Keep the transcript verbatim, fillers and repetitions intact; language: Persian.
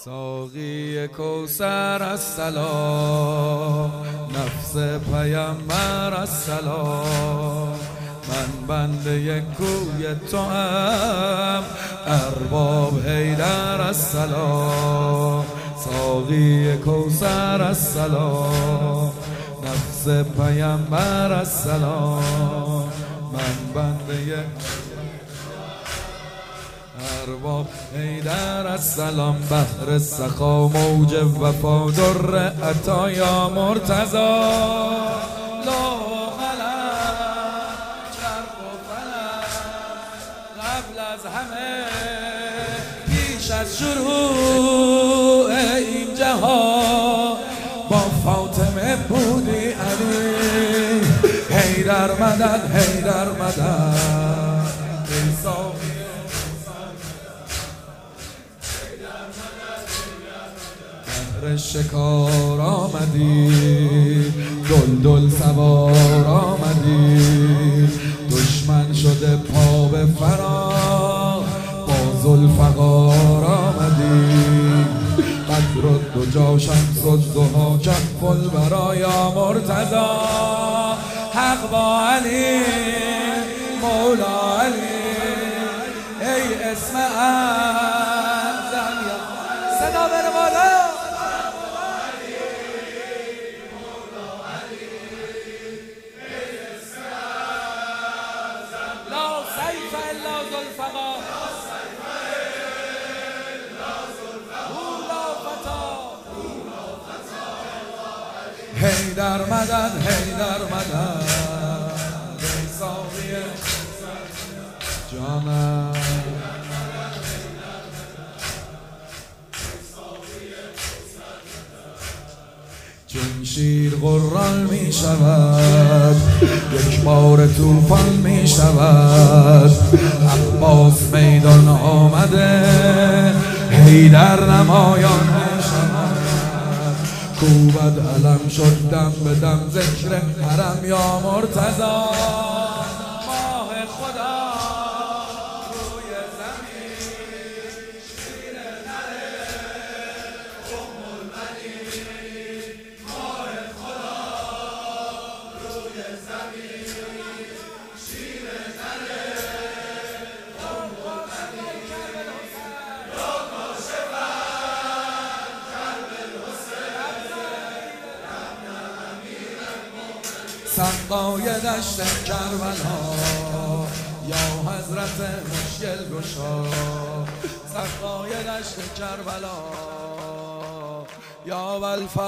ساقی کوثر السلام، نفس پیامبر السلام. من بنده کوی توام، ارباب حیدر السلام. ساقی کوثر السلام، نفس پیامبر السلام. من بنده ارباب حیدر السلام. بحر سخا موج وفا در عطایا مرتضی. لا قلم چرخ و فلک قبل از همه، پیش از شروع این جهان با فاطمه بودی علی. حیدر مدد حیدر مدد ای ساقی بحر شکار آمدی، دل دل سوار آمدی. دشمن شده پا به فرار، با ذوالفقار آمدی. بدر الدجی شمس الضحی کهف البرایا مرتضی. حق با علی مولا علی، ای اسم اعظم. صدا بره بالا. حیدر مدد حیدر مدد ای ساقی جانم. چون شیر غران می شود، یک بار طوفان می شود. عباس میدان آمده، حیدر نمایان می شود. کوبد علم شد دم به دم، ذکر حرم یا مرتضی. ماه خدا روی زمین، شیر نره ام المنی. ماه خدا روی زمین، شیر نره ام المنی. یا کاشفا سقای دشت کربلا، یا حضرت مشکل گشا. سقای دشت کربلا یا